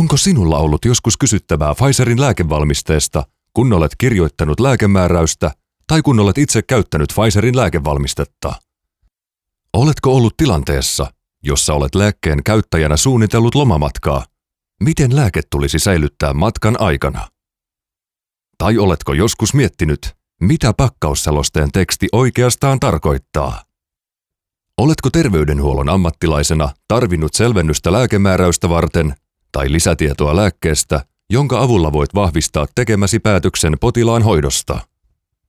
Onko sinulla ollut joskus kysyttävää Pfizerin lääkevalmisteesta, kun olet kirjoittanut lääkemääräystä tai kun olet itse käyttänyt Pfizerin lääkevalmistetta? Oletko ollut tilanteessa, jossa olet lääkkeen käyttäjänä suunnitellut lomamatkaa? Miten lääke tulisi säilyttää matkan aikana? Tai oletko joskus miettinyt, mitä pakkausselosteen teksti oikeastaan tarkoittaa? Oletko terveydenhuollon ammattilaisena tarvinnut selvennystä lääkemääräystä varten tai lisätietoa lääkkeestä, jonka avulla voit vahvistaa tekemäsi päätöksen potilaan hoidosta?